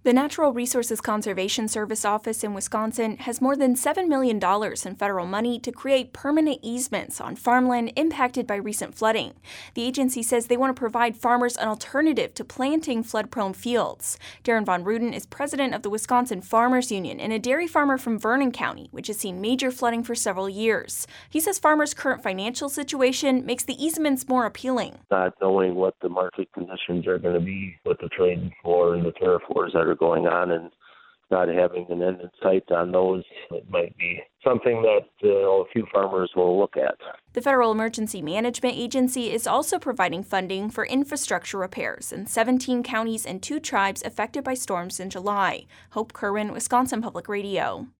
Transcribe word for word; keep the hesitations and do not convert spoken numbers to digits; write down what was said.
The Natural Resources Conservation Service office in Wisconsin has more than seven million dollars in federal money to create permanent easements on farmland impacted by recent flooding. The agency says they want to provide farmers an alternative to planting flood-prone fields. Darren Von Ruden is president of the Wisconsin Farmers Union and a dairy farmer from Vernon County, which has seen major flooding for several years. He says farmers' current financial situation makes the easements more appealing. Not knowing what the market conditions are going to be, what the trade war and the tariff wars that are going on, and not having an end in sight on those, it might be something that uh, a few farmers will look at. The Federal Emergency Management Agency is also providing funding for infrastructure repairs in seventeen counties and two tribes affected by storms in July. Hope Kerwin, Wisconsin Public Radio.